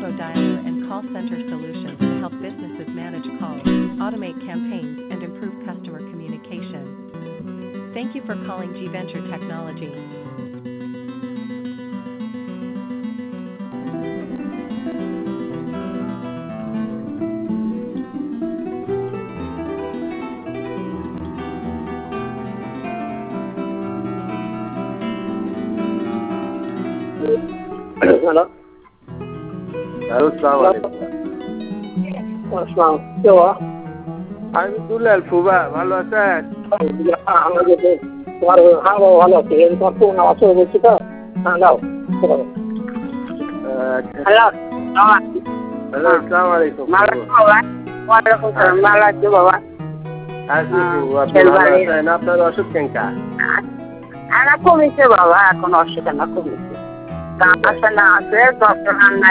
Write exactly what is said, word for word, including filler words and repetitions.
auto dialer and call center solutions to help businesses manage calls, automate campaigns, and improve customer communication. Thank you for calling G Venture Technology. Hello hello, আসসালামু আলাইকুম। আসসালাম, কে বাবা? আমি দুলাল ফুবা, ভালো আছেন? আমাদের তোমার হ্যাঁ বাবা ভালো আছে। এই তোমার ফোন আমার সঙ্গে বলছি তো, হ্যাঁ দাও। হ্যালো হ্যালো, আসসালামু আলাইকুম। ভালো আছো বাবা? ওয়ালাইকুম সালাম, ভালো আছো বাবা? আছি ফুবু, আপনি ভালো আছেন? আপনার অসুখ কেঙ্কা? না কমেছে বাবা, এখন অসুখ না কমেছে। কাশা না আছে, যন্ত্রণা